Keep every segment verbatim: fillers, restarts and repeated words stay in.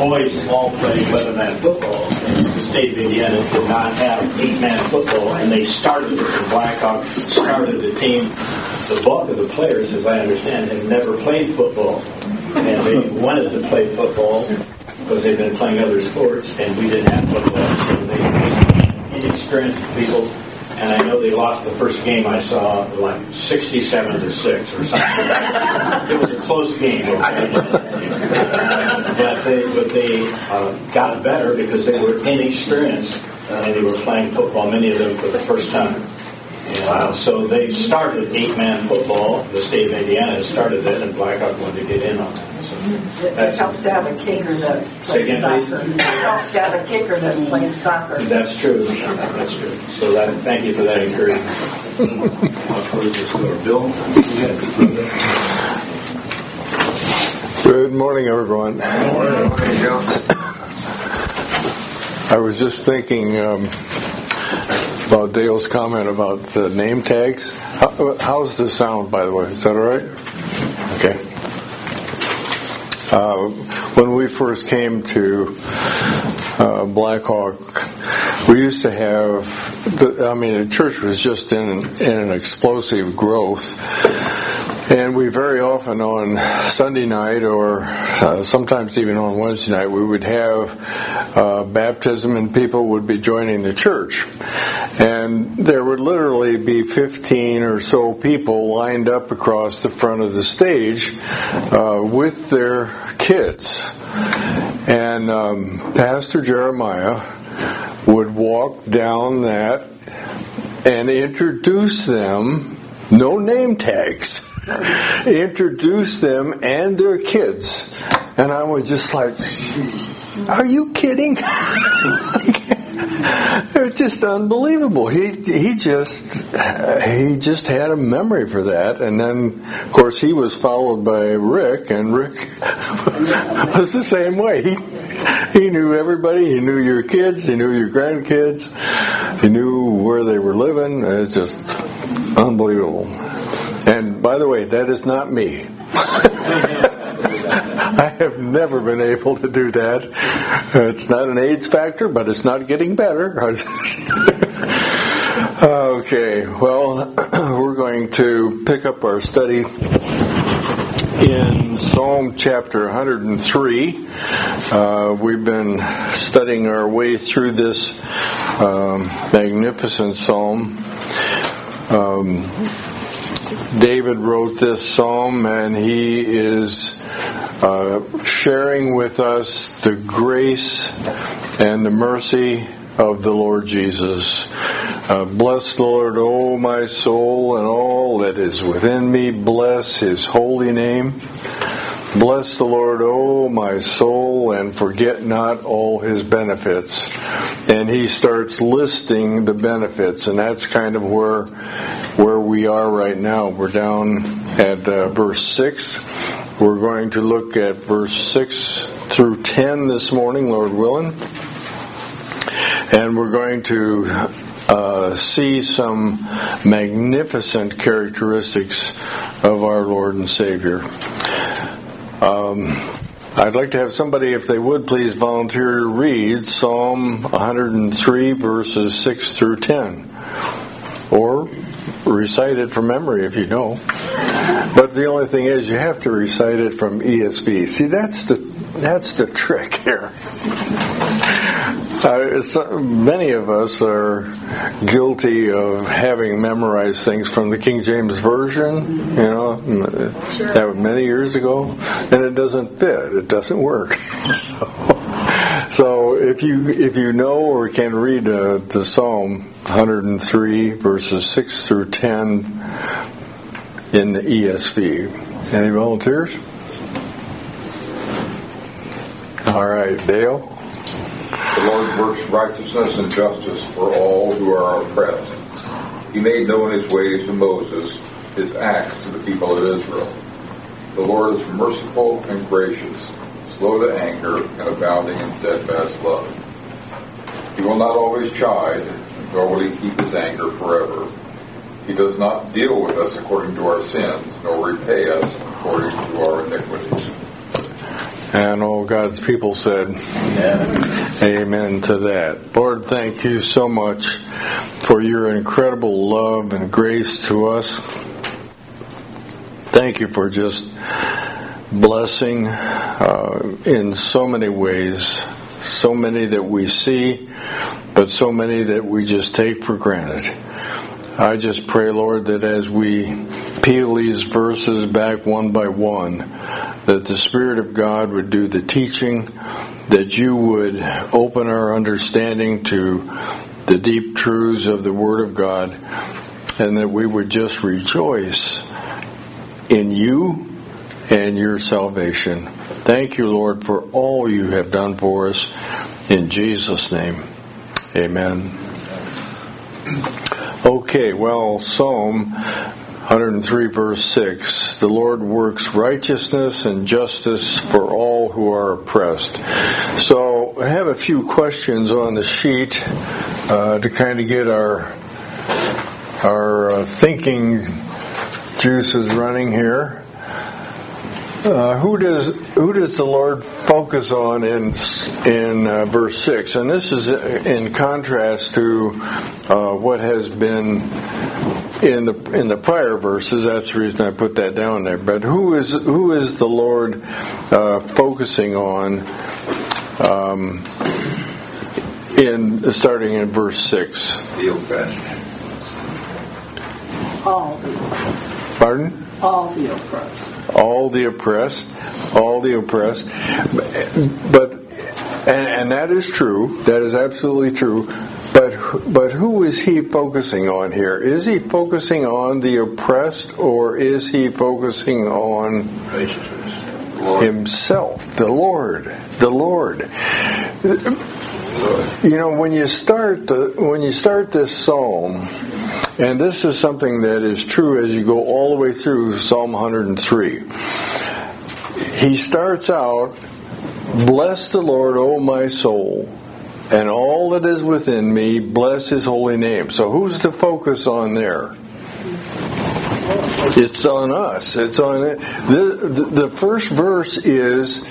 boys all play weatherman football. And the state of Indiana did not have eight-man football, and they started it. The Blackhawks started the team. The bulk of the players, as I understand, had never played football. And they wanted to play football because they've been playing other sports, and we didn't have football. So they were inexperienced people. And I know they lost the first game I saw, like sixty-seven to six or something. It was a close game. Okay? but they, but they uh, got better because they were inexperienced and they were playing football, many of them for the first time. And, uh, so they started eight-man football. The state of Indiana started that, and Blackhawk wanted to get in on that. So it helps to have a kicker that plays soccer. It helps to have a kicker that plays soccer. That's true. That's true. So that, thank you for that encouragement. I'll close this door. Bill, good morning, everyone. Good morning. I was just thinking um, about Dale's comment about the name tags. How, how's the sound, by the way? Is that all right? Okay. Uh, when we first came to uh, Blackhawk, we used to have, the, I mean, the church was just in, in an explosive growth. And we very often on Sunday night or uh, sometimes even on Wednesday night, we would have uh, baptism and people would be joining the church. And there would literally be fifteen or so people lined up across the front of the stage uh, with their kids. And um, Pastor Jeremiah would walk down that and introduce them, no name tags, introduce them and their kids. And I was just like, are you kidding? It was just unbelievable. He he just he just had a memory for that, and then of course he was followed by Rick, and Rick was the same way. He he knew everybody. He knew your kids. He knew your grandkids. He knew where they were living. It's just unbelievable. And by the way, that is not me. I have never been able to do that. It's not an AIDS factor, but it's not getting better. Okay, well, we're going to pick up our study in Psalm chapter one hundred three. Uh, we've been studying our way through this um, magnificent psalm. Um, David wrote this psalm, and he is uh, sharing with us the grace and the mercy of the Lord Jesus. Uh, bless the Lord, O my soul, and all that is within me. Bless his holy name. Bless the Lord, O my soul, and forget not all his benefits. And he starts listing the benefits, and that's kind of where where we are right now. We're down at uh, verse six. We're going to look at verse six through ten this morning, Lord willing. And we're going to uh, see some magnificent characteristics of our Lord and Savior. Um, I'd like to have somebody, if they would please volunteer to read Psalm one hundred three, verses six through ten. Or recite it from memory if you know. But the only thing is, you have to recite it from E S V. See, that's the that's the trick here. Uh, it's, uh, many of us are guilty of having memorized things from the King James Version, you know, sure. That was many years ago, and it doesn't fit. It doesn't work. so, so if you if you know or can read uh, the Psalm one hundred three, verses six through ten in the E S V. Any volunteers? All right, Dale. The Lord works righteousness and justice for all who are oppressed. He made known his ways to Moses, his acts to the people of Israel. The Lord is merciful and gracious, slow to anger, and abounding in steadfast love. He will not always chide, nor will he keep his anger forever. He does not deal with us according to our sins, nor repay us according to our iniquities. And all God's people said, Amen. Amen to that. Lord, thank you so much for your incredible love and grace to us. Thank you for just blessing uh, in so many ways, so many that we see, but so many that we just take for granted. I just pray, Lord, that as we peel these verses back one by one, that the Spirit of God would do the teaching, that you would open our understanding to the deep truths of the Word of God, and that we would just rejoice in you and your salvation. Thank you, Lord, for all you have done for us. In Jesus' name, amen. Okay, well, Psalm one oh three, verse six, the Lord works righteousness and justice for all who are oppressed. So I have a few questions on the sheet uh, to kind of get our our uh, thinking juices running here. Uh, who does who does the Lord focus on in in uh, verse six? And this is in contrast to uh, what has been in the in the prior verses. That's the reason I put that down there. But who is who is the Lord uh, focusing on um, in starting in verse six? The oppressed. All. Pardon? All the oppressed. All the oppressed, all the oppressed, but and, and that is true. That is absolutely true. But but who is he focusing on here? Is he focusing on the oppressed, or is he focusing on himself, the Lord, the Lord? You know, when you start the, when you start this psalm. And this is something that is true as you go all the way through Psalm one oh three. He starts out, bless the Lord, O my soul, and all that is within me, bless his holy name. So who's the focus on there? It's on us. It's on it. The, the, the first verse is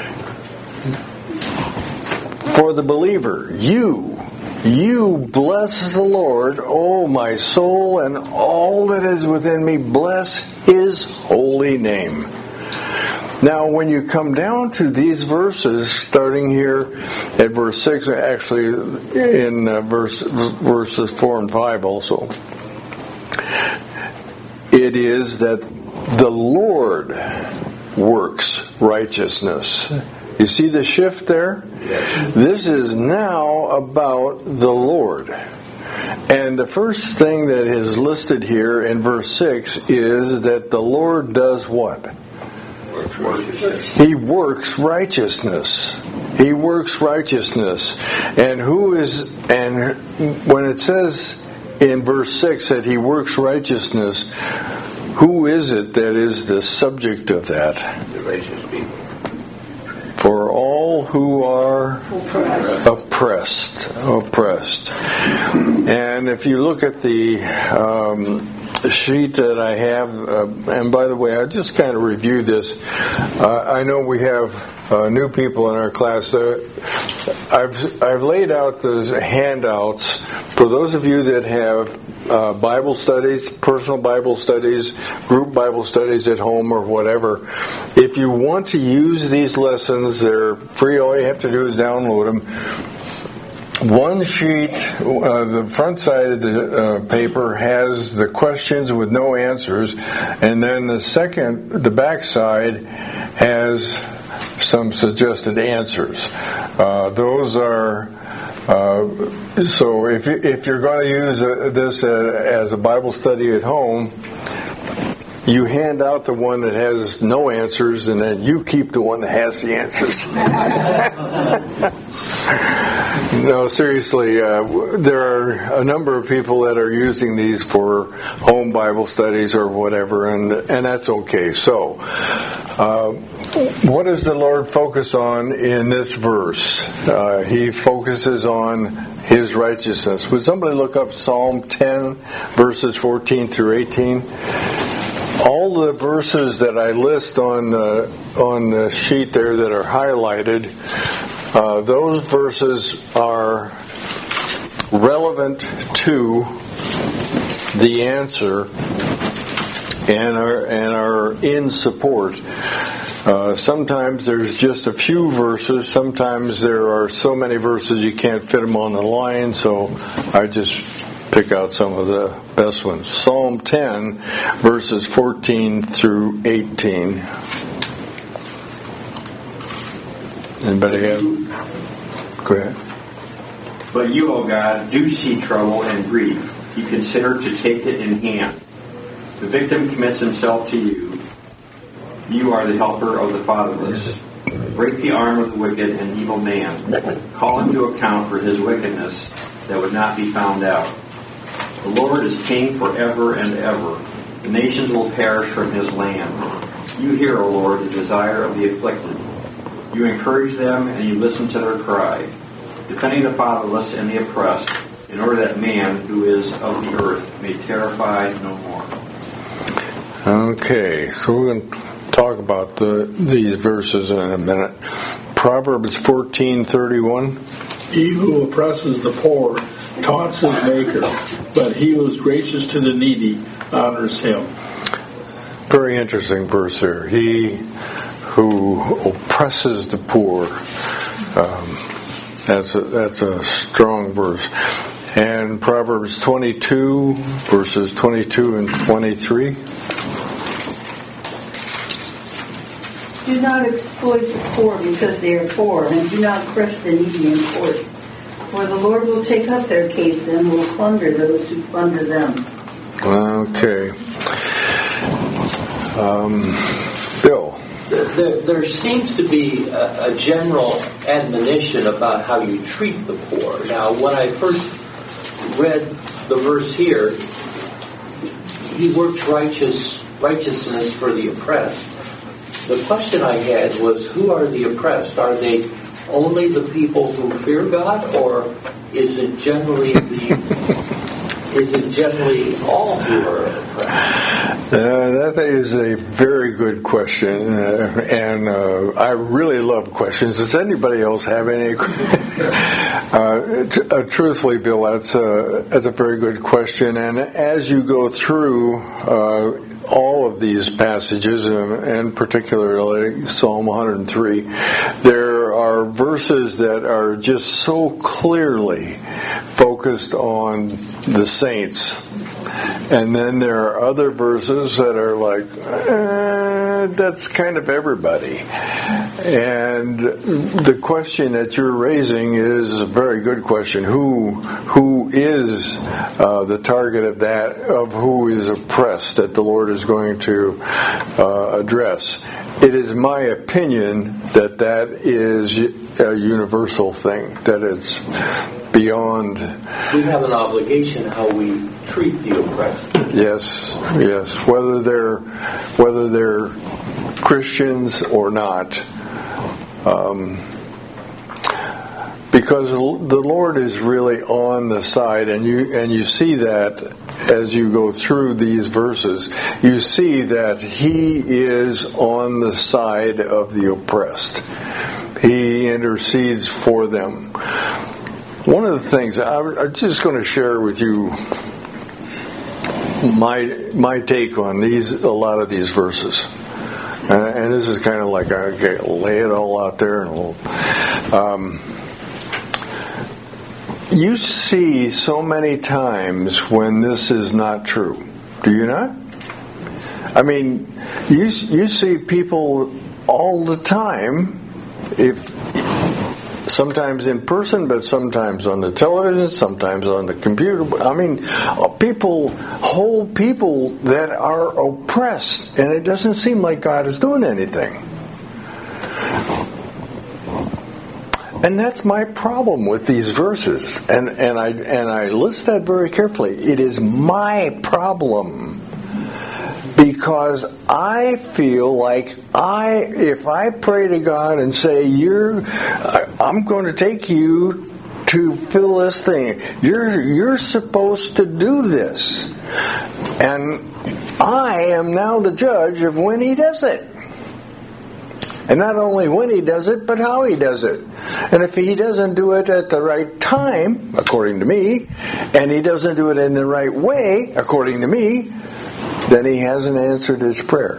for the believer. You. You bless the Lord, O my soul, and all that is within me, bless his holy name. Now, when you come down to these verses, starting here at verse six, actually in uh, verse, verses four and five also, it is that the Lord works righteousness. You see the shift there? This is now about the Lord. And the first thing that is listed here in verse six is that the Lord does what? He works righteousness. He works righteousness. And who is, and when it says in verse six that he works righteousness, who is it that is the subject of that? The righteous people. For all who are oppressed. oppressed, oppressed. And if you look at the um, sheet that I have, uh, and by the way, I just kind of reviewed this. Uh, I know we have uh, new people in our class. Uh, I've I've laid out those handouts for those of you that have Uh, Bible studies, personal Bible studies, group Bible studies at home or whatever. If you want to use these lessons, they're free. All you have to do is download them. One sheet, uh, the front side of the uh, paper has the questions with no answers, and then the second, the back side has some suggested answers. Uh, those are Uh, so if, you, if you're going to use uh, this uh, as a Bible study at home, you hand out the one that has no answers, and then you keep the one that has the answers. No, seriously, uh, there are a number of people that are using these for home Bible studies or whatever, and and that's okay. So, uh, what does the Lord focus on in this verse? Uh, he focuses on his righteousness. Would somebody look up Psalm ten, verses fourteen through eighteen? all the verses that I list on the on the sheet there that are highlighted, uh, those verses are relevant to the answer and are and are in support. Uh, sometimes there's just a few verses. Sometimes there are so many verses you can't fit them on the line. So I just pick out some of the best ones. Psalm ten, verses fourteen through eighteen. Anybody have? Go ahead. But you, O God, do see trouble and grief. You consider to take it in hand. The victim commits himself to you. You are the helper of the fatherless. Break the arm of the wicked and evil man. Call him to account for his wickedness that would not be found out. The Lord is king forever and ever. The nations will perish from his land. You hear, O Lord, the desire of the afflicted. You encourage them and you listen to their cry, defending the fatherless and the oppressed, in order that man who is of the earth may terrify no more. Okay, so we're going to talk about the, these verses in a minute. Proverbs fourteen thirty-one. He who oppresses the poor taunts his maker, but he who is gracious to the needy honors him. Very interesting verse there. He who oppresses the poor. Um, that's a, that's a strong verse. And Proverbs twenty-two, verses twenty-two and twenty-three. Do not exploit the poor because they are poor, and do not crush the needy in court. For the Lord will take up their case and will plunder those who plunder them. Okay. Um, Bill. There, there seems to be a, a general admonition about how you treat the poor. Now, when I first read the verse here, he works righteous righteousness for the oppressed. The question I had was, who are the oppressed? Are they only the people who fear God, or is it generally the is it generally all who are oppressed? Uh, that is a very good question, uh, and uh, I really love questions. Does anybody else have any? uh, t- uh, truthfully, Bill, that's a that's a very good question. And as you go through uh, all of these passages, uh, and particularly Psalm one hundred three, there are verses that are just so clearly focused on the saints. And then there are other verses that are like, eh, that's kind of everybody. And the question that you're raising is a very good question. Who who is uh, the target of that, of who is oppressed that the Lord is going to uh, address? It is my opinion that that is a universal thing, that it's beyond. We have an obligation how we treat the oppressed. Yes, yes. Whether they're whether they're Christians or not, um, because the Lord is really on the side, and you and you see that as you go through these verses. You see that He is on the side of the oppressed. He intercedes for them. One of the things I'm just going to share with you my my take on these a lot of these verses, uh, and this is kind of like okay, lay it all out there, and we'll, um, you see so many times when this is not true. Do you not? I mean, you you see people all the time, if. Sometimes in person, but sometimes on the television, sometimes on the computer. I mean, people, whole people that are oppressed, and it doesn't seem like God is doing anything. And that's my problem with these verses, and and I and I list that very carefully. It is my problem. Because I feel like I, if I pray to God and say, "You're, I'm going to take you to fill this thing. You're, you're supposed to do this," and I am now the judge of when he does it. And not only when he does it, but how he does it. And if he doesn't do it at the right time, according to me, and he doesn't do it in the right way, according to me, then he hasn't answered his prayer.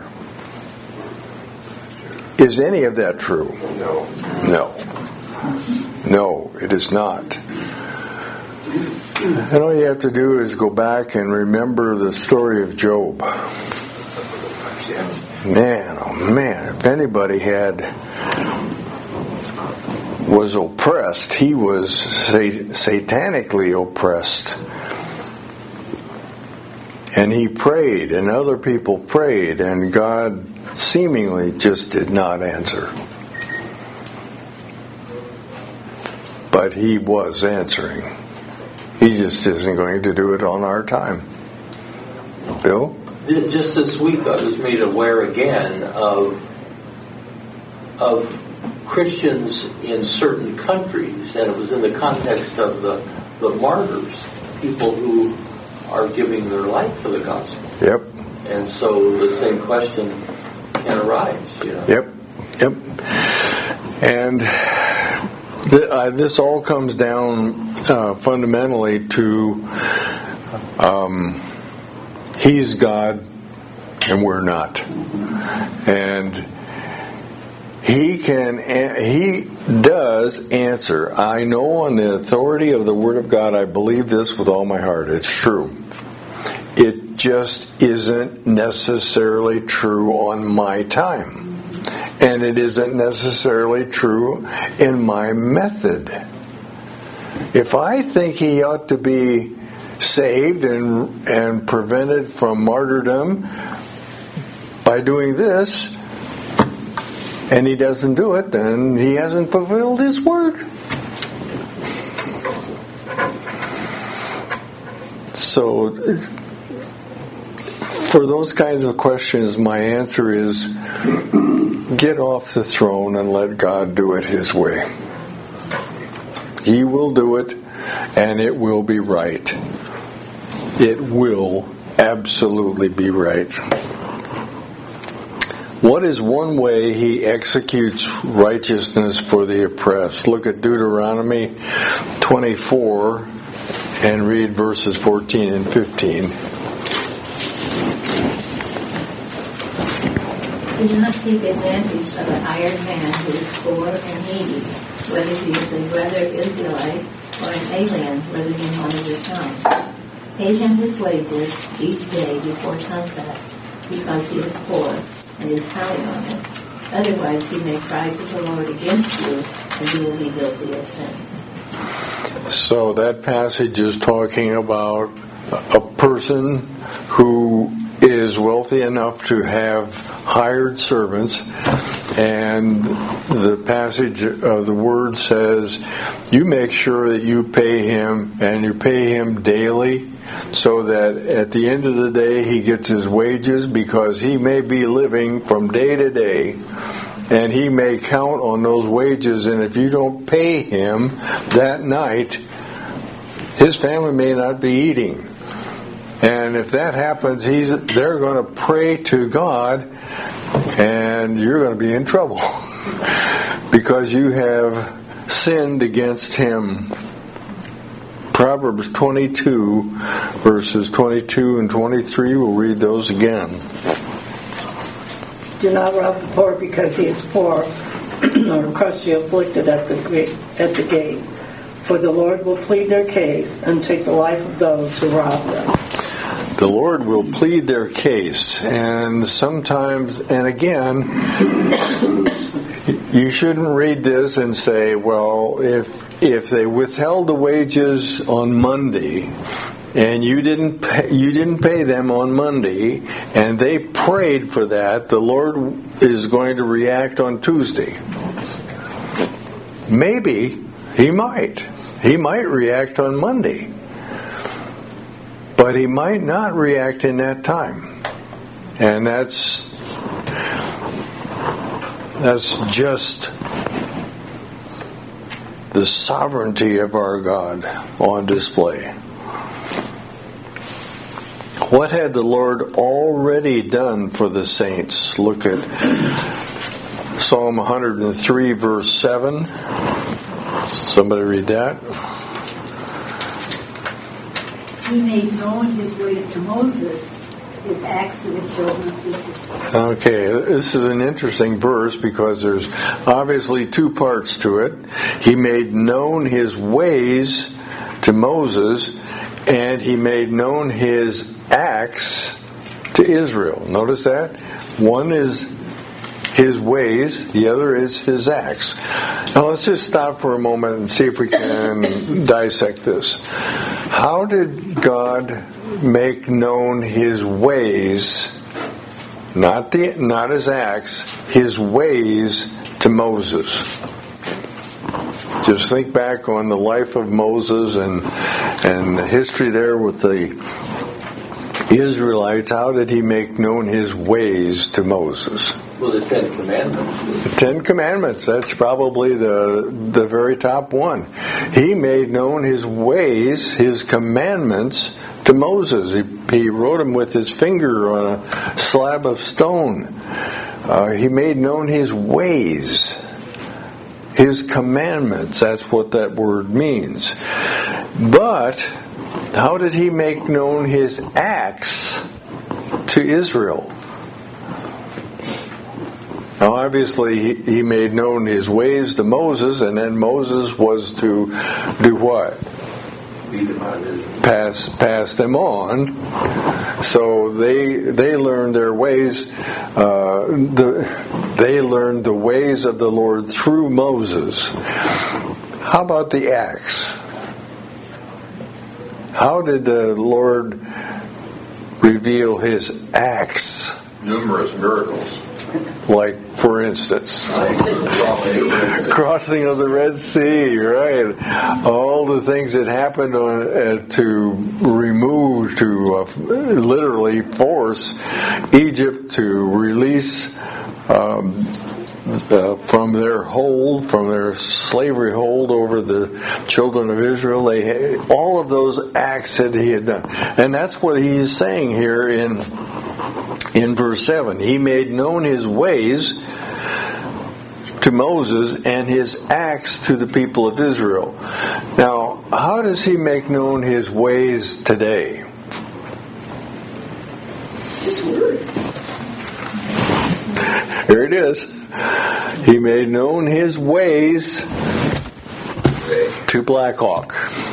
Is any of that true? No. No. No, it is not. And all you have to do is go back and remember the story of Job. Man, oh man, if anybody had was oppressed, he was sat- satanically oppressed. And he prayed, and other people prayed, and God seemingly just did not answer. But he was answering. He just isn't going to do it on our time. Bill? Just this week I was made aware again of of Christians in certain countries, and it was in the context of the, the martyrs, people who are giving their life for the gospel. Yep. And so the same question can arise, you know. Yep. Yep. And th- uh, this all comes down uh, fundamentally to um, He's God and we're not. And He can, He does answer. I know on the authority of the Word of God, I believe this with all my heart. It's true. It just isn't necessarily true on my time. And it isn't necessarily true in my method. If I think he ought to be saved and and prevented from martyrdom by doing this, and he doesn't do it, then he hasn't fulfilled his word. So, for those kinds of questions, my answer is get off the throne and let God do it His way. He will do it, and it will be right. It will absolutely be right. What is one way He executes righteousness for the oppressed? Look at Deuteronomy twenty-four and read verses fourteen and fifteen. Do not take advantage of a hired man who is poor and needy, whether he is a brother Israelite or an alien living in one of your towns. Pay him his wages each day before sunset, because he is poor and is counting on it. Otherwise he may cry to the Lord against you, and you will be guilty of sin. So that passage is talking about a person who is wealthy enough to have hired servants, and the passage of the word says you make sure that you pay him, and you pay him daily, so that at the end of the day he gets his wages, because he may be living from day to day and he may count on those wages, and if you don't pay him that night, his family may not be eating. And if that happens, he's they're going to pray to God, and you're going to be in trouble because you have sinned against Him. Proverbs twenty-two, verses twenty-two and twenty-three, we'll read those again. Do not rob the poor because he is poor, nor crush the afflicted at the gate, at the gate. For the Lord will plead their case and take the life of those who rob them. The Lord will plead their case, and sometimes, and again, you shouldn't read this and say, well, if if they withheld the wages on Monday, and you didn't pay, you didn't pay them on Monday, and they prayed for that, the Lord is going to react on Tuesday. Maybe He might. He might react on Monday. But He might not react in that time. And that's that's just the sovereignty of our God on display. What had the Lord already done for the saints? Look at Psalm one hundred three, verse seven. Somebody read that. He made known his ways to Moses, his acts to the children of Israel. Okay, this is an interesting verse because there's obviously two parts to it. He made known his ways to Moses, and he made known his acts to Israel. Notice that? One is his ways, the other is his acts. Now let's just stop for a moment and see if we can dissect this. How did God make known his ways, not the not his acts, his ways to Moses? Just think back on the life of Moses and and the history there with the Israelites. How did he make known his ways to Moses? Well, the Ten Commandments. The Ten Commandments, that's probably the the very top one. He made known his ways, his commandments to Moses. He, he wrote them with his finger on a slab of stone. Uh, he made known his ways, his commandments. That's what that word means. But how did he make known his acts to Israel? Now, obviously, he, he made known his ways to Moses, and then Moses was to do what? Pass, pass them on. So they they learned their ways. Uh, the, they learned the ways of the Lord through Moses. How about the acts? How did the Lord reveal his acts? Numerous miracles. Like, for instance, crossing of the Red Sea, right? All the things that happened on, uh, to remove, to uh, literally force Egypt to release um, uh, from their hold, from their slavery hold over the children of Israel. They, all of those acts that he had done. And that's what he's saying here in In verse seven, he made known his ways to Moses and his acts to the people of Israel. Now, how does he make known his ways today? His word. Here it is. He made known his ways to Black Hawk.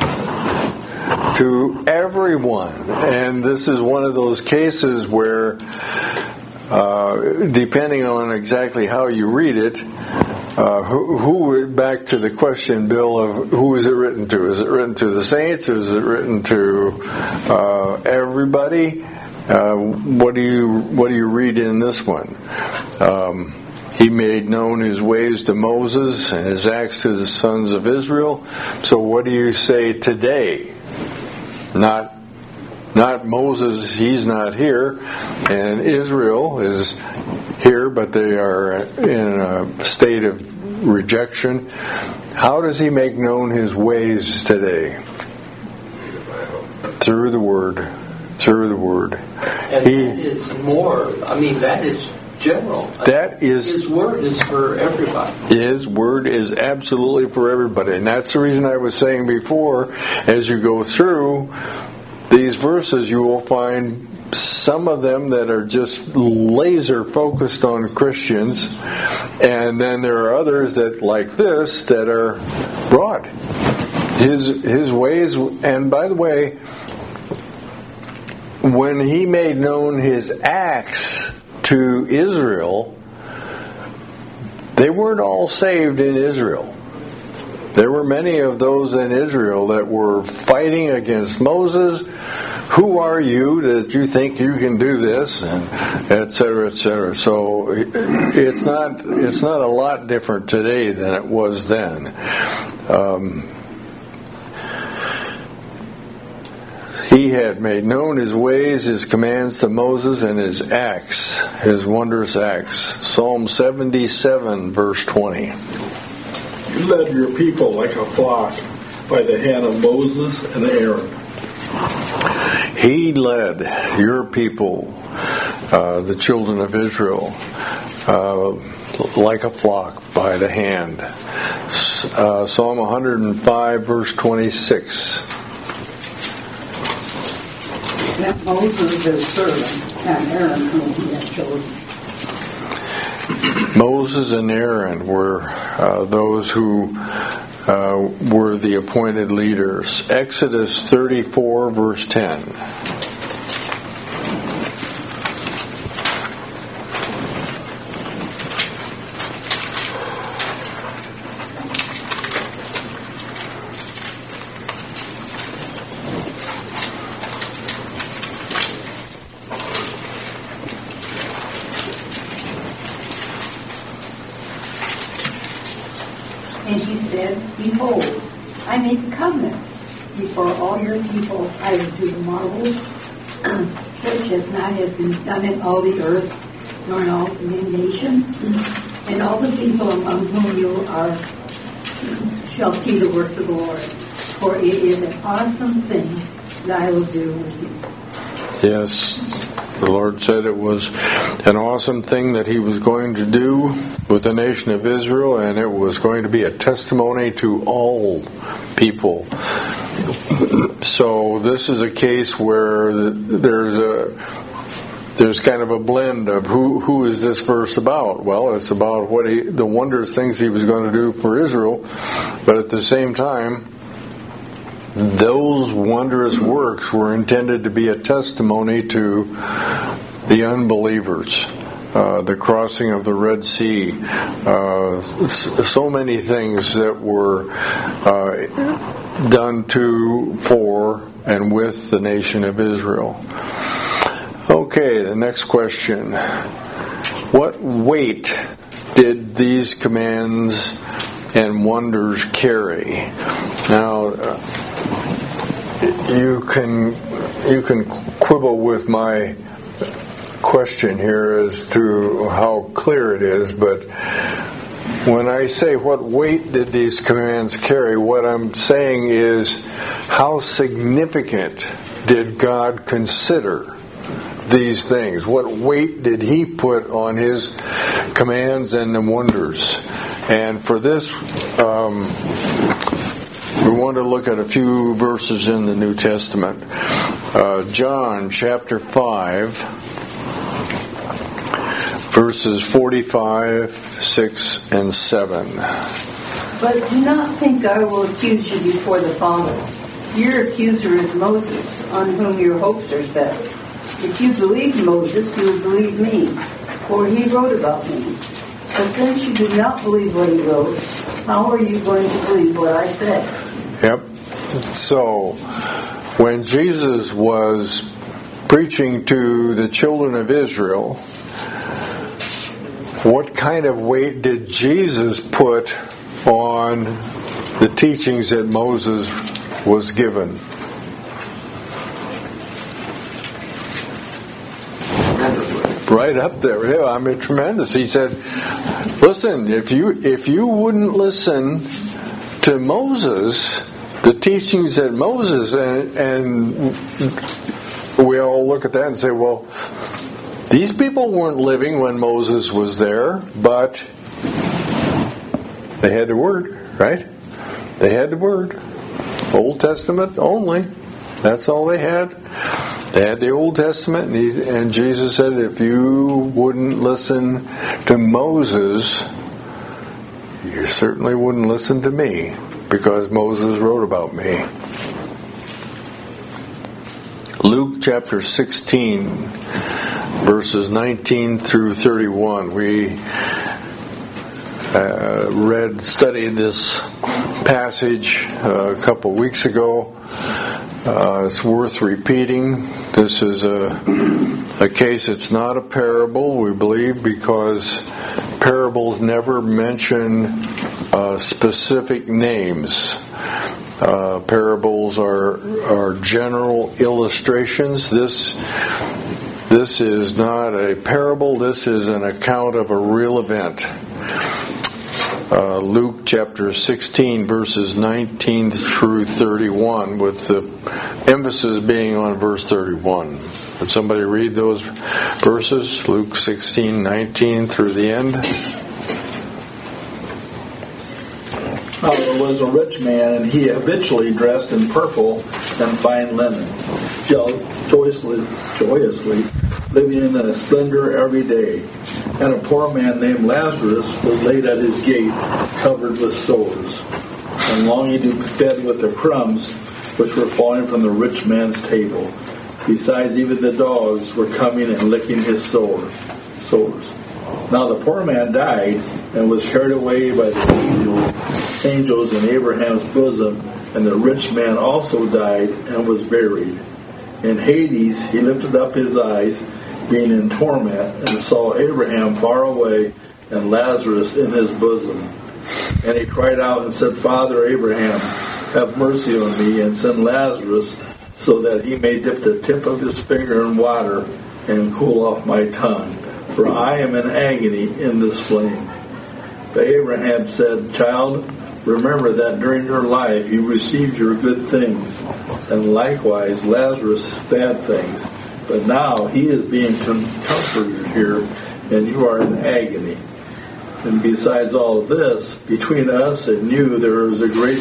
To everyone. And this is one of those cases where, uh, depending on exactly how you read it, uh, who, who, back to the question, Bill, of who is it written to? Is it written to the saints? Or is it written to uh, everybody? Uh, what do you what do you read in this one? Um, He made known his ways to Moses and his acts to the sons of Israel. So what do you say today? Not, not Moses, he's not here, and Israel is here, but they are in a state of rejection. How does he make known his ways today? Through the Word. Through the Word. And he, that is more, I mean, that is general. That is, his word is for everybody. His word is absolutely for everybody. And that's the reason I was saying before, as you go through these verses, you will find some of them that are just laser focused on Christians, and then there are others that, like this, that are broad. His his ways, and by the way, when he made known his acts to Israel, they weren't all saved in Israel. There were many of those in Israel that were fighting against Moses. Who are you that you think you can do this? And et cetera, et cetera. So it's not it's not a lot different today than it was then. Um, He had made known his ways, his commands to Moses, and his acts, his wondrous acts. Psalm seventy-seven, verse twenty. You led your people like a flock by the hand of Moses and Aaron. He led your people, uh, the children of Israel, uh, like a flock by the hand. Uh, Psalm one hundred five, verse twenty-six. Sent Moses his servant and Aaron whom he had chosen. Moses and Aaron were uh, those who uh, were the appointed leaders. Exodus thirty-four, verse ten. And he said, Behold, I make a covenant before all your people. I will do marvels such as not have been done in all the earth, nor in all the nation, and all the people among whom you are shall see the works of the Lord. For it is an awesome thing that I will do with you. Yes, the Lord said it was an awesome thing that He was going to do with the nation of Israel, and it was going to be a testimony to all people. So this is a case where there's a there's kind of a blend of who who is this verse about? Well, it's about what he, the wondrous things He was going to do for Israel, but at the same time, those wondrous works were intended to be a testimony to the unbelievers. Uh, the crossing of the Red Sea, uh, so many things that were uh, done to, for, and with the nation of Israel. Okay, the next question. What weight did these commands and wonders carry? Now, uh, you can you can quibble with my question here as to how clear it is, but when I say what weight did these commands carry, what I'm saying is how significant did God consider these things? What weight did He put on His commands and the wonders? And for this, um, we want to look at a few verses in the New Testament. Uh, John chapter five, verses forty-five, six, and seven. But do not think I will accuse you before the Father. Your accuser is Moses, on whom your hopes are set. If you believe Moses, you will believe me, for he wrote about me. But since you do not believe what he wrote, how are you going to believe what I said? Yep. So, when Jesus was preaching to the children of Israel, what kind of weight did Jesus put on the teachings that Moses was given? Right up there. Yeah, I mean, tremendous. He said, listen, if you if you wouldn't listen to Moses, the teachings that Moses, and, and we all look at that and say, well, these people weren't living when Moses was there, but they had the Word, right? They had the Word. Old Testament only. That's all they had. They had the Old Testament, and, he, and Jesus said, if you wouldn't listen to Moses, you certainly wouldn't listen to me, because Moses wrote about me. Luke chapter sixteen, verses nineteen through thirty-one. We uh, read, studied this passage uh, a couple weeks ago. Uh, it's worth repeating. This is a, a case, it's not a parable, we believe, because parables never mention uh, specific names. Uh, parables are are general illustrations. This this is not a parable. This is an account of a real event. uh, Luke chapter sixteen, verses nineteen through thirty-one, with the emphasis being on verse thirty-one. Would somebody read those verses? Luke sixteen, nineteen through the end. Now there was a rich man, and he habitually dressed in purple and fine linen, jo- joyously, joyously living in a splendor every day. And a poor man named Lazarus was laid at his gate, covered with sores, and longing to be fed with the crumbs which were falling from the rich man's table. Besides, even the dogs were coming and licking his sore, sores. Now the poor man died and was carried away by the angels, angels in Abraham's bosom, and the rich man also died and was buried. In Hades he lifted up his eyes, being in torment, and saw Abraham far away and Lazarus in his bosom. And he cried out and said, Father Abraham, have mercy on me, and send Lazarus, so that he may dip the tip of his finger in water and cool off my tongue, for I am in agony in this flame. But Abraham said, Child, remember that during your life you received your good things, and likewise Lazarus bad things. But now he is being comforted here, and you are in agony. And besides all of this, between us and you there is a great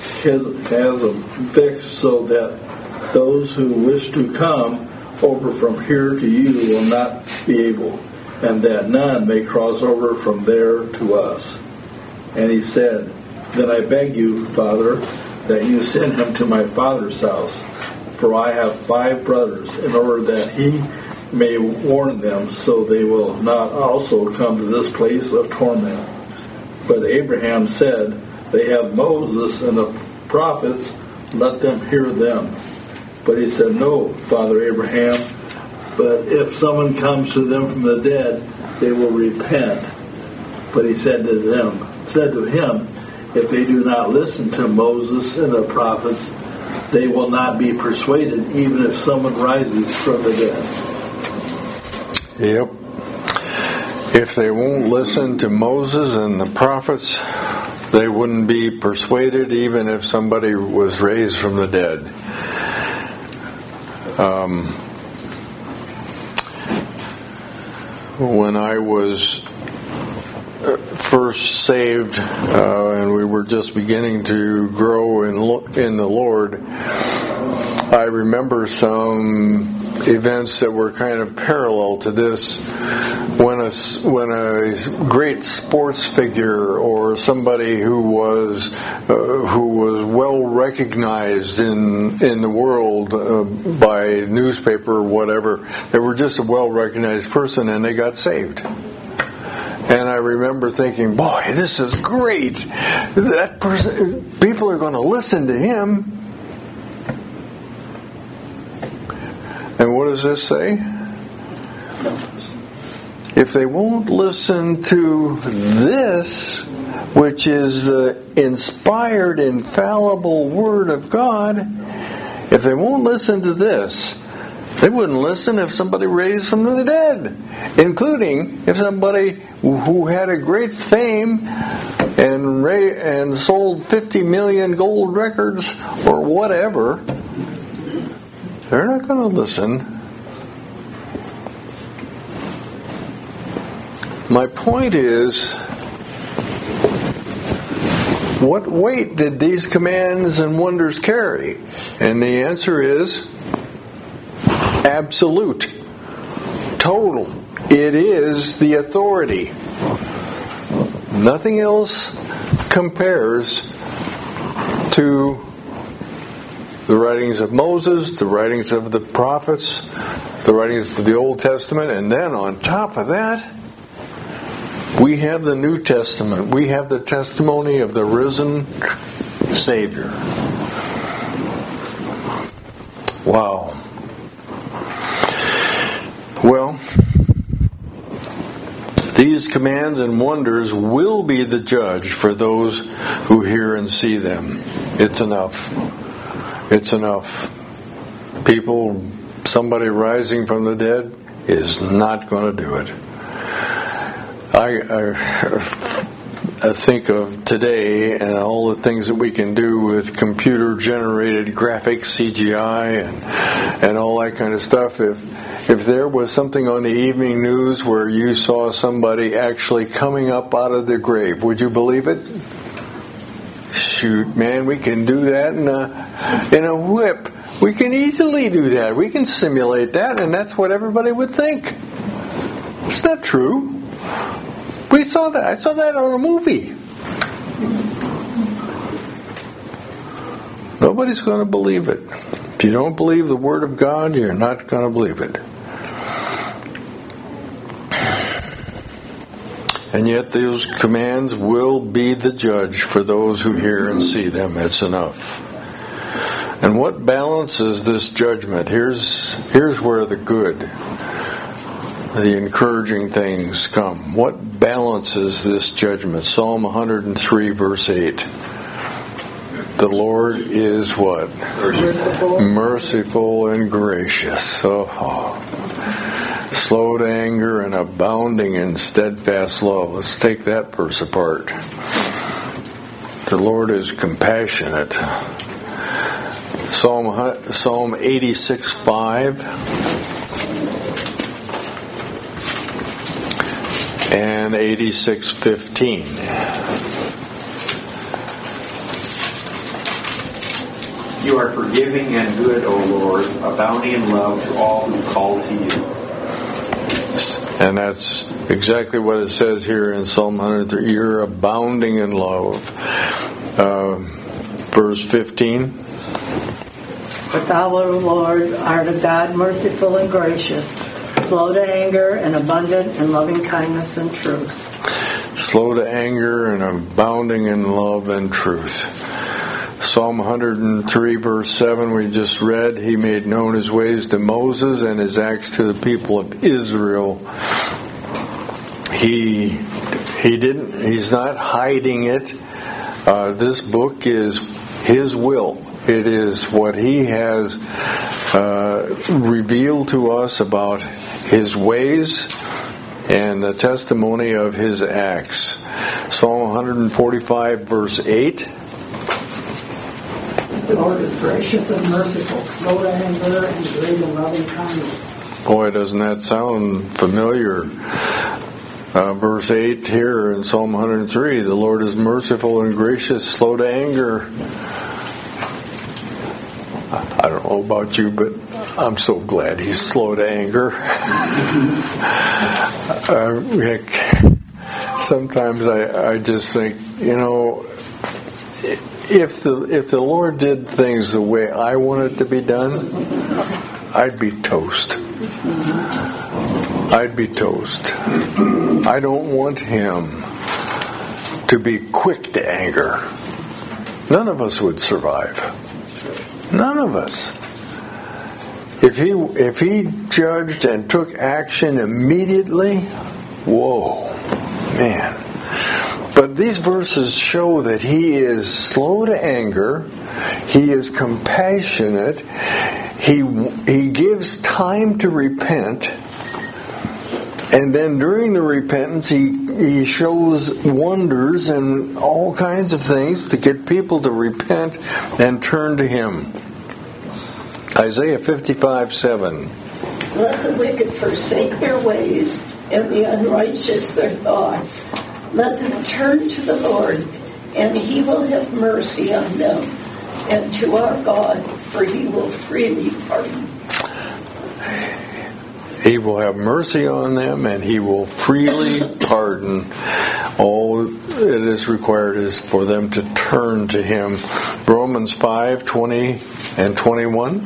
chasm fixed, so that those who wish to come over from here to you will not be able, and that none may cross over from there to us. And he said, Then I beg you, Father, that you send him to my father's house, for I have five brothers, in order that he may warn them, so they will not also come to this place of torment. But Abraham said, They have Moses and the prophets, let them hear them. But he said, No, Father Abraham, but if someone comes to them from the dead, they will repent. But he said to them, said to him, If they do not listen to Moses and the prophets, they will not be persuaded, even if someone rises from the dead. Yep. If they won't listen to Moses and the prophets, they wouldn't be persuaded, even if somebody was raised from the dead. Um, when I was first saved, uh, and we were just beginning to grow in in the Lord, I remember some events that were kind of parallel to this. When a when a great sports figure or somebody who was uh, who was well recognized in in the world uh, by newspaper or whatever, they were just a well recognized person, and they got saved. And I remember thinking, boy, this is great. That person, people are going to listen to him. And what does this say? If they won't listen to this, which is the inspired, infallible Word of God, if they won't listen to this, they wouldn't listen if somebody raised from the dead, including if somebody who had a great fame and ra- and sold fifty million gold records or whatever. They're not going to listen. My point is, what weight did these commands and wonders carry? And the answer is absolute, total. It is the authority. Nothing else compares to the writings of Moses, the writings of the prophets, the writings of the Old Testament, and then on top of that, we have the New Testament. We have the testimony of the risen Savior. Wow. Well, these commands and wonders will be the judge for those who hear and see them. It's enough. It's enough. People, somebody rising from the dead is not going to do it. I, I uh, think of today and all the things that we can do with computer-generated graphics, C G I, and and all that kind of stuff, if if there was something on the evening news where you saw somebody actually coming up out of the grave, would you believe it? Shoot, man, we can do that in a, in a whip. We can easily do that. We can simulate that, and that's what everybody would think. It's not true. We saw that. I saw that on a movie. Nobody's going to believe it. If you don't believe the Word of God, you're not going to believe it. And yet those commands will be the judge for those who hear and see them. It's enough. And what balances this judgment? Here's, here's where the good, the encouraging things come. What balances this judgment? Psalm one hundred three, verse eight. The Lord is what? Merciful, Merciful and gracious. Oh. Slow to anger and abounding in steadfast love. Let's take that verse apart. The Lord is compassionate. Psalm Psalm eighty-six, five and eighty-six, fifteen. You are forgiving and good, O Lord, abounding in love to all who call to you. And that's exactly what it says here in Psalm one hundred three. You're abounding in love. Uh, verse fifteen. But thou, O Lord, art a God merciful and gracious, slow to anger and abundant in loving kindness and truth. Slow to anger and abounding in love and truth. Psalm one hundred three, verse seven, we just read, He made known His ways to Moses and His acts to the people of Israel. He he didn't. He's not hiding it. Uh, this book is His will. It is what He has uh, revealed to us about His ways and the testimony of His acts. Psalm one forty-five, verse eight. The Lord is gracious and merciful, slow to anger and great in loving kindness. Boy, doesn't that sound familiar? Uh, verse eight here in Psalm one hundred three, the Lord is merciful and gracious, slow to anger. I don't know about you, but I'm so glad He's slow to anger. uh, Rick, sometimes I, I just think, you know, If the if the Lord did things the way I want it to be done, I'd be toast. I'd be toast. I don't want Him to be quick to anger. None of us would survive. None of us. If he if he judged and took action immediately, whoa, man. But these verses show that He is slow to anger, He is compassionate, He He gives time to repent, and then during the repentance He, he shows wonders and all kinds of things to get people to repent and turn to Him. Isaiah fifty-five, seven. Let the wicked forsake their ways and the unrighteous their thoughts. Let them turn to the Lord, and He will have mercy on them, and to our God, for He will freely pardon. He will have mercy on them, and He will freely pardon. All it is required is for them to turn to Him. Romans five, twenty and twenty-one.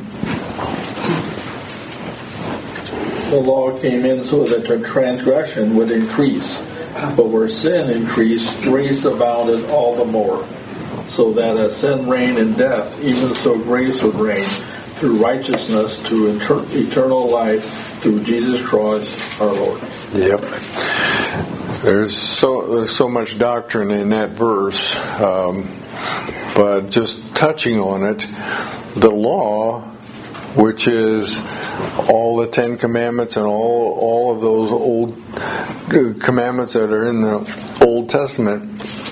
The law came in so that the transgression would increase. But where sin increased, grace abounded all the more. So that as sin reigned in death, even so grace would reign through righteousness to inter- eternal life through Jesus Christ our Lord. Yep. There's so there's so much doctrine in that verse, um, but just touching on it, the law, which is all the Ten Commandments and all all of those old commandments that are in the Old Testament,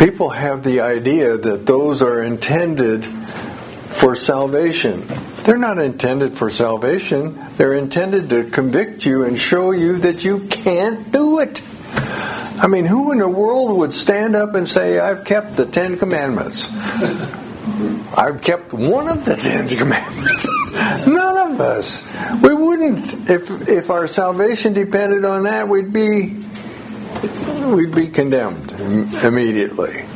people have the idea that those are intended for salvation. They're not intended for salvation. They're intended to convict you and show you that you can't do it. I mean, who in the world would stand up and say, I've kept the Ten Commandments? I've kept one of the Ten Commandments. None of us. We wouldn't. If if our salvation depended on that, we'd be we'd be condemned immediately.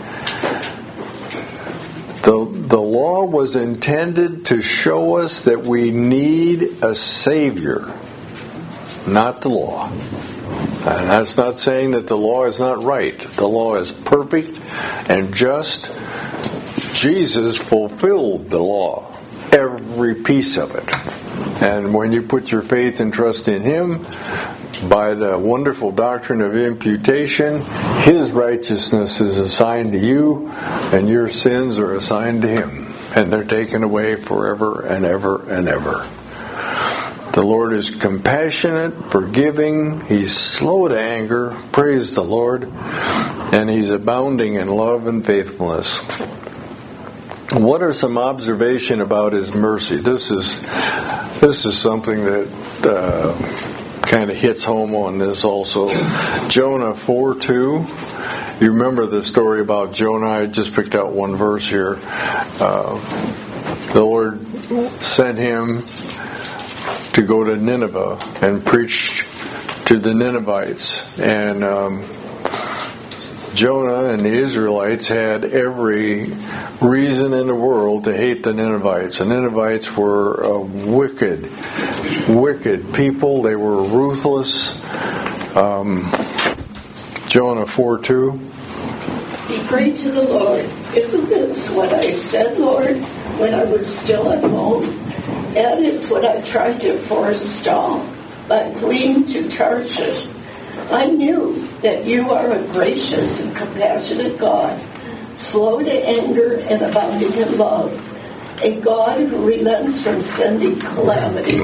The, the law was intended to show us that we need a Savior, not the law. And that's not saying that the law is not right. The law is perfect and just. Jesus fulfilled the law, every piece of it. And when you put your faith and trust in Him, by the wonderful doctrine of imputation, His righteousness is assigned to you, and your sins are assigned to Him. And they're taken away forever and ever and ever. The Lord is compassionate, forgiving, He's slow to anger, praise the Lord, and He's abounding in love and faithfulness. What are some observation about His mercy? This is this is something that uh, kind of hits home on this also. Jonah four two. You remember the story about Jonah? I just picked out one verse here. Uh, the Lord sent him to go to Nineveh and preach to the Ninevites. And um, Jonah and the Israelites had every reason in the world to hate the Ninevites. The Ninevites were a wicked, wicked people. They were ruthless. Um, Jonah four two. He prayed to the Lord, isn't this what I said, Lord, when I was still at home? That is what I tried to forestall by fleeing to Tarshish. I knew that you are a gracious and compassionate God, slow to anger and abounding in love, a God who relents from sending calamity.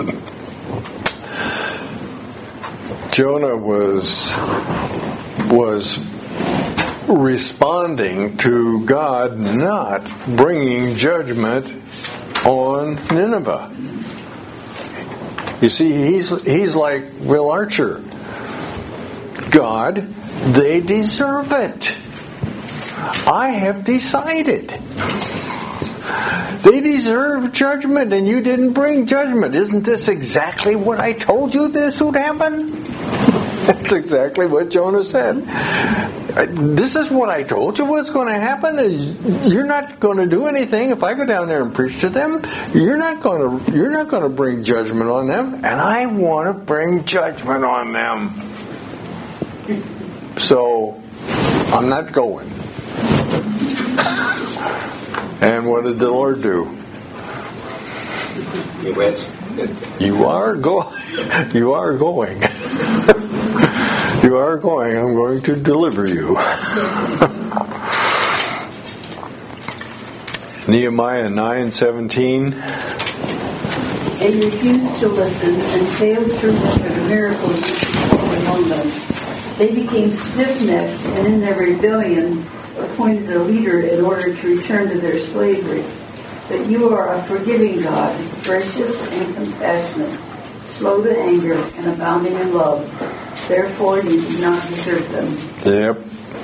Jonah was was responding to God not bringing judgment on Nineveh. You see, he's he's like Will Archer. God, they deserve it. I have decided. They deserve judgment, and you didn't bring judgment. Isn't this exactly what I told you this would happen? That's exactly what Jonah said. This is what I told you was going to happen. Is you're not going to do anything if I go down there and preach to them. You're not going to. You're not going to bring judgment on them, and I want to bring judgment on them. So I'm not going. And what did the Lord do? He went. You are go. You are going. You are going. I'm going to deliver you. Nehemiah nine seventeen. They refused to listen and failed to remember the miracles which performed among them. They became stiff-necked and in their rebellion appointed a leader in order to return to their slavery. But you are a forgiving God, gracious and compassionate, slow to anger and abounding in love. Therefore you do not deserve them. Yep.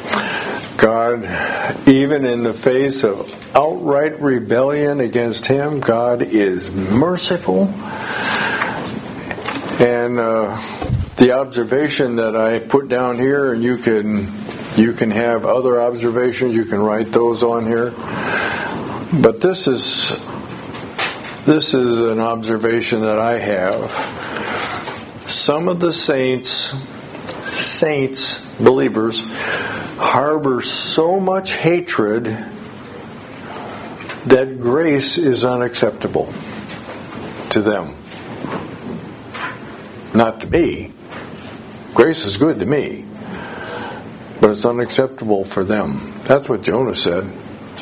God, even in the face of outright rebellion against Him, God is merciful. And uh, the observation that I put down here, and you can you can have other observations, you can write those on here. But this is this is an observation that I have. Some of the saints, saints, believers, harbor so much hatred that grace is unacceptable to them. Not to me. Grace is good to me. But it's unacceptable for them. That's what Jonah said.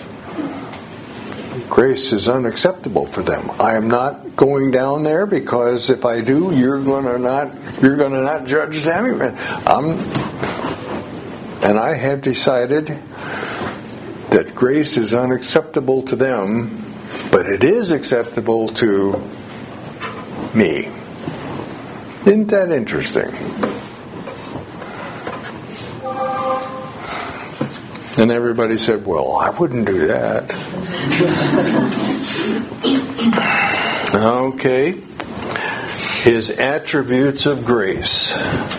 Grace is unacceptable for them. I am not going down there because if I do, you're going to not you're going to not judge them. I'm, and I have decided that grace is unacceptable to them, but it is acceptable to me. Isn't that interesting? And everybody said, well, I wouldn't do that. Okay. His attributes of grace.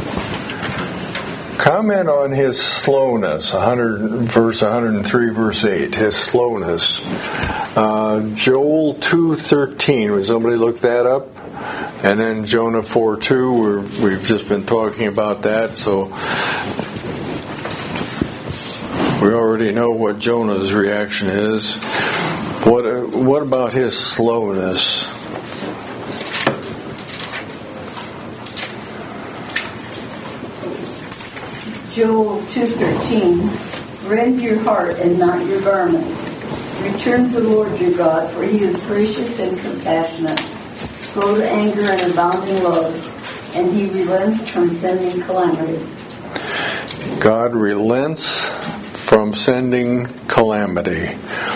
Comment on his slowness. one hundred, verse one hundred three, verse eight. His slowness. Uh, Joel two thirteen. Would somebody look that up? And then Jonah four two. We're, we've just been talking about that. So we already know what Jonah's reaction is. What, what about his slowness? Joel two thirteen, rend your heart and not your garments. Return to the Lord your God, for he is gracious and compassionate, slow to anger and abounding love, and he relents from sending calamity. God relents from sending calamity.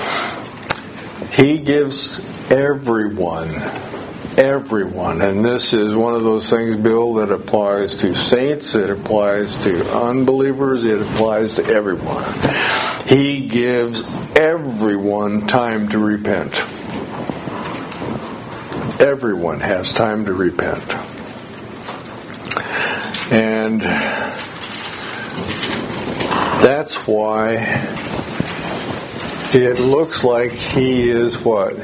He gives everyone Everyone, and this is one of those things, Bill, that applies to saints, it applies to unbelievers, it applies to everyone. He gives everyone time to repent. Everyone has time to repent. And that's why it looks like he is what?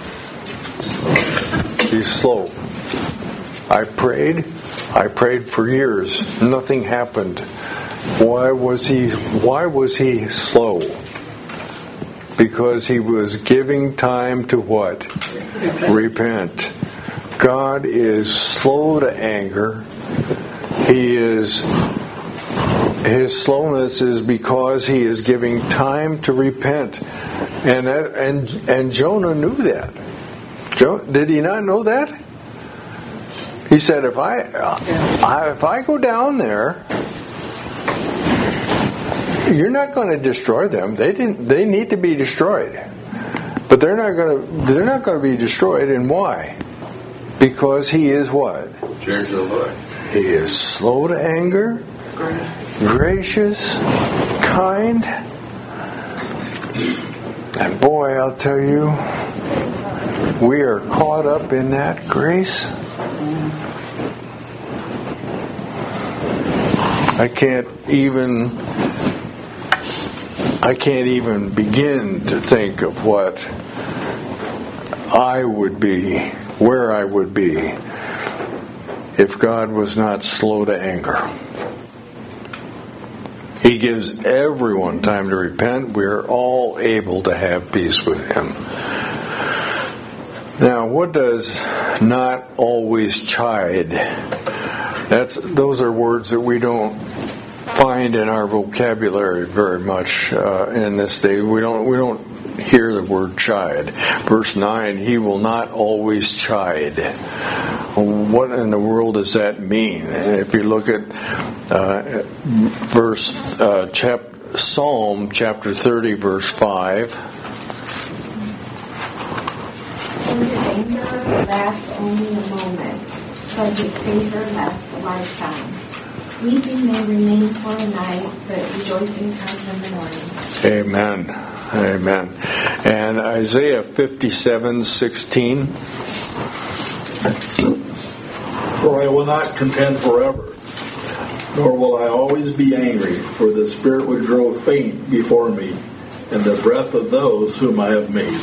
He's slow. I prayed. I prayed for years. Nothing happened. Why was he? Why was he slow? Because he was giving time to what? Repent. God is slow to anger. He is. His slowness is because he is giving time to repent, and and and Jonah knew that. Did he not know that? He said, if I, I if I go down there, you're not going to destroy them. They didn't. They need to be destroyed, but they're not going to. They're not going to be destroyed. And why? Because he is what? He is slow to anger, gracious, kind, and boy, I'll tell you. We are caught up in that grace. I can't even I can't even begin to think of what I would be, where I would be, if God was not slow to anger. He gives everyone time to repent. We are all able to have peace with him. Now, what does not always chide? That's those are words that we don't find in our vocabulary very much uh, in this day. We don't we don't hear the word chide. Verse nine, he will not always chide. What in the world does that mean? If you look at uh, verse uh, chap- Psalm chapter thirty, verse five. His anger lasts only a moment, but his favor lasts a lifetime. Weeping may remain for a night, but rejoicing comes in the morning. Amen. Amen. And Isaiah fifty-seven sixteen. For I will not contend forever, nor will I always be angry, for the spirit would grow faint before me, and the breath of those whom I have made.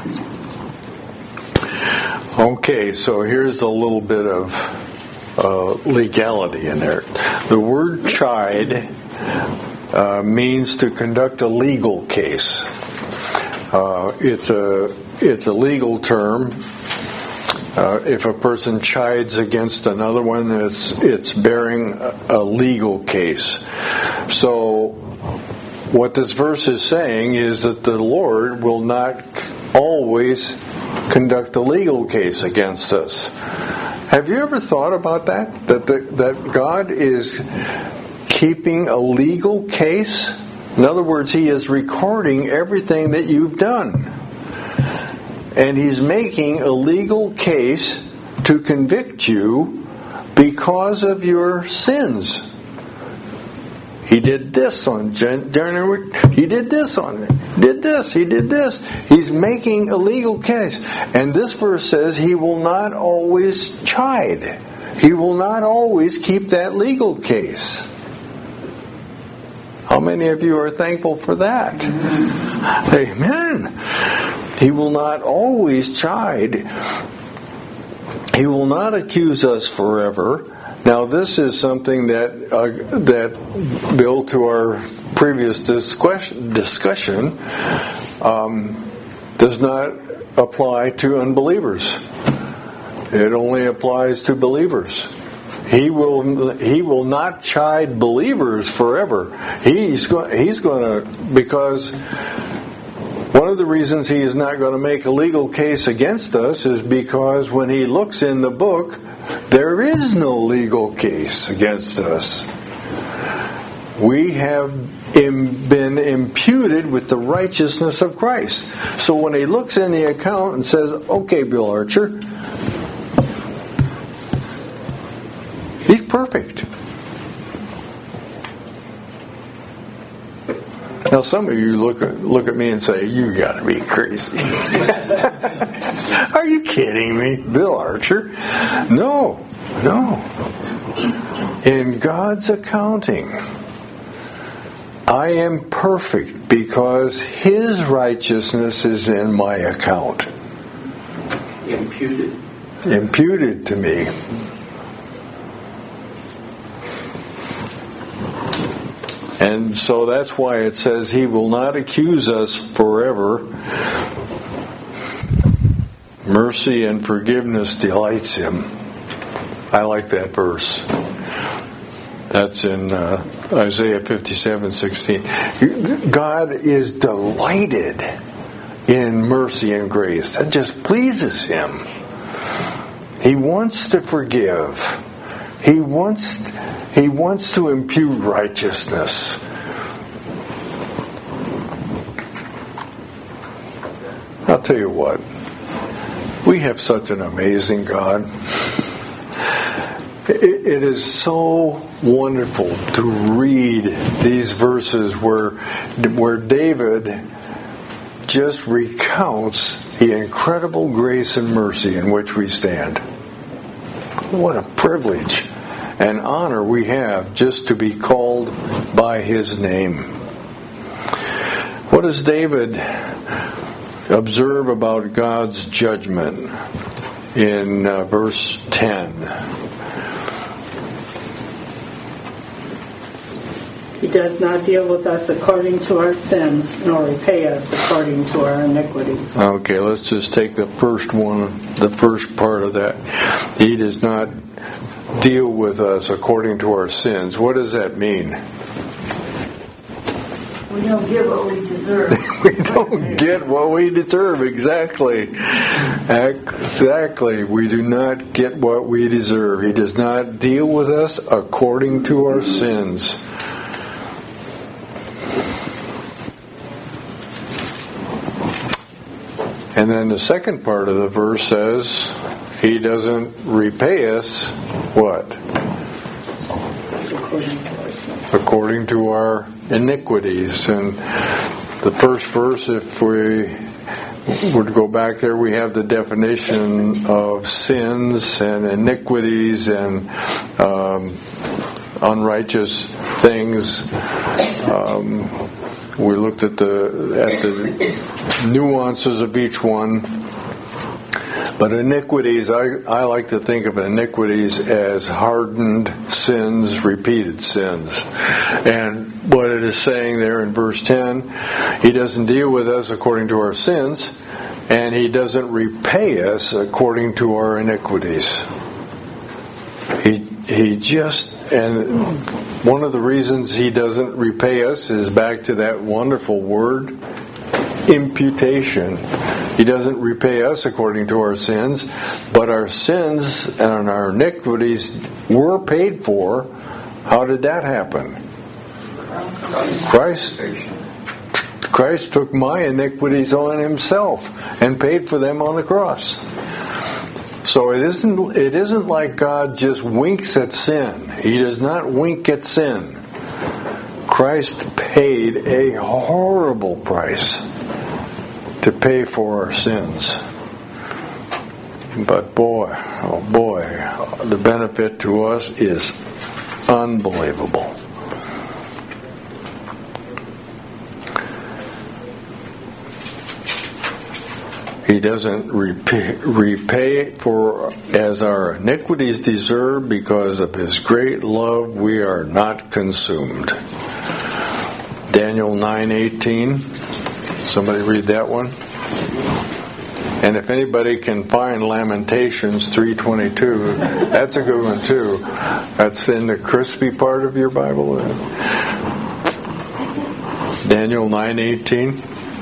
Okay, so here's a little bit of uh, legality in there. The word chide uh, means to conduct a legal case. Uh, it's a it's a legal term. Uh, if a person chides against another one, it's it's bearing a, a legal case. So, what this verse is saying is that the Lord will not always conduct a legal case against us. Have you ever thought about that? That the, that God is keeping a legal case In other words, He is recording everything that you've done. And He's making a legal case to convict you because of your sins. He did this on January. He did this on it. Did this. He did this. He's making a legal case. And this verse says He will not always chide. He will not always keep that legal case. How many of you are thankful for that? Amen. He will not always chide. He will not accuse us forever. Now, this is something that uh, that Bill, to our previous discussion, discussion um, does not apply to unbelievers. It only applies to believers. He will he will not chide believers forever. He's going he's going to because one of the reasons he is not going to make a legal case against us is because when he looks in the book, there is no legal case against us. We have been imputed with the righteousness of Christ. So when he looks in the account and says, okay, Bill Archer, he's perfect. Now some of you look at, look at me and say, you got to be crazy. Are you kidding me? Bill Archer? No, no. In God's accounting, I am perfect because His righteousness is in my account. Imputed. Imputed to me. And so that's why it says He will not accuse us forever. Mercy and forgiveness delights Him. I like that verse. That's in uh, Isaiah fifty-seven sixteen. God is delighted in mercy and grace. That just pleases Him. He wants to forgive. He wants He wants to impute righteousness. I'll tell you what. We have such an amazing God. It is so wonderful to read these verses where, where David just recounts the incredible grace and mercy in which we stand. What a privilege and honor we have just to be called by His name. What does David observe about God's judgment in uh, verse ten? He does not deal with us according to our sins, nor repay us according to our iniquities. Okay, let's just take the first one, the first part of that. He does not deal with us according to our sins. What does that mean? We don't get what we deserve. We don't get what we deserve. Exactly. Exactly. We do not get what we deserve. He does not deal with us according to our sins. And then the second part of the verse says, He doesn't repay us, what? According to our sins. According to our iniquities. And the first verse, if we would go back there, we have the definition of sins and iniquities and um, unrighteous things. Um, we looked at the at the nuances of each one. But iniquities, I, I like to think of iniquities as hardened sins, repeated sins. And what it is saying there in verse ten, He doesn't deal with us according to our sins, and He doesn't repay us according to our iniquities. He He just, and one of the reasons He doesn't repay us is back to that wonderful word, imputation. He doesn't repay us according to our sins, but our sins and our iniquities were paid for. How did that happen? Christ, Christ took my iniquities on himself and paid for them on the cross. So it isn't it isn't like God just winks at sin. He does not wink at sin. Christ paid a horrible price to pay for our sins. But boy, oh boy, the benefit to us is unbelievable. He doesn't repay, repay for as our iniquities deserve. Because of his great love, we are not consumed. Daniel nine eighteen. Somebody read that one. And if anybody can find Lamentations three twenty-two, that's a good one too. That's in the crispy part of your Bible. Daniel nine eighteen.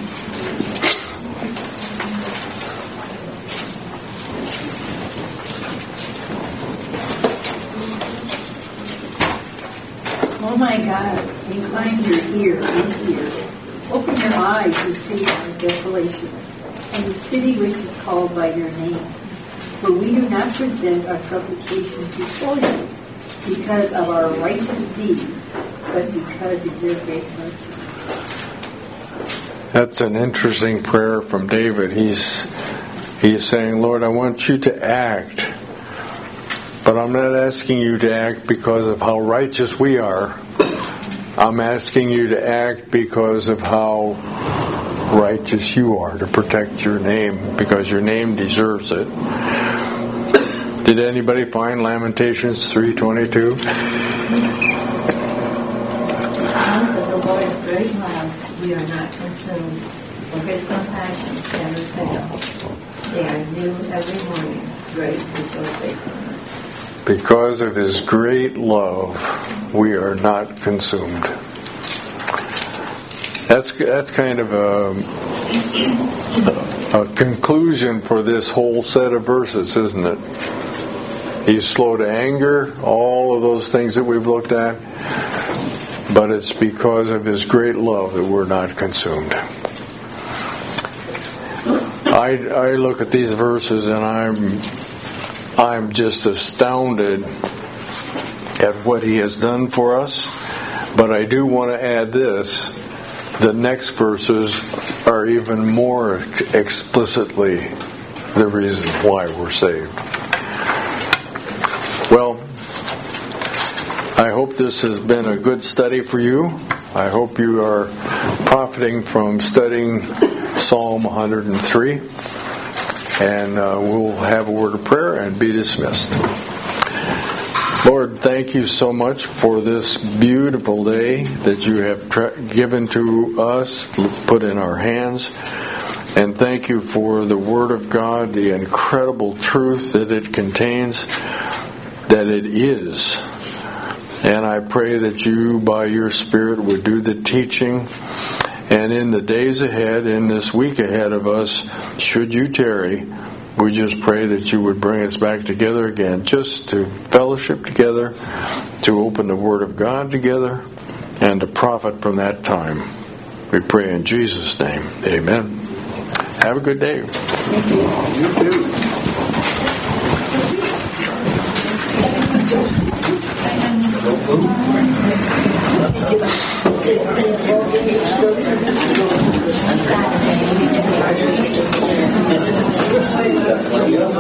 Oh my God, incline your ear and hear. Open your eyes to see our desolations, and the city which is called by your name. For we do not present our supplications before you because of our righteous deeds, but because of your great mercy. That's an interesting prayer from David. He's he's saying, Lord, I want you to act. But I'm not asking you to act because of how righteous we are. I'm asking you to act because of how righteous you are, to protect your name, because your name deserves it. Did anybody find Lamentations three twenty-two? Because of the Lord's great love, we are not consumed, for his compassions never fail. They are new every morning. Great is your faithfulness. Because of his great love, we are not consumed. That's that's kind of a, a conclusion for this whole set of verses, isn't it? He's slow to anger, all of those things that we've looked at, but it's because of his great love that we're not consumed. I, I look at these verses and I'm I'm just astounded at what he has done for us. But I do want to add this. The next verses are even more explicitly the reason why we're saved. Well, I hope this has been a good study for you. I hope you are profiting from studying Psalm one hundred three. And uh, we'll have a word of prayer and be dismissed. Lord, thank you so much for this beautiful day that you have tra- given to us, put in our hands. And thank you for the Word of God, the incredible truth that it contains, that it is. And I pray that you, by your Spirit, would do the teaching. And in the days ahead, in this week ahead of us, should you tarry, we just pray that you would bring us back together again, just to fellowship together, to open the Word of God together, and to profit from that time. We pray in Jesus' name. Amen. Have a good day. Thank you. You too.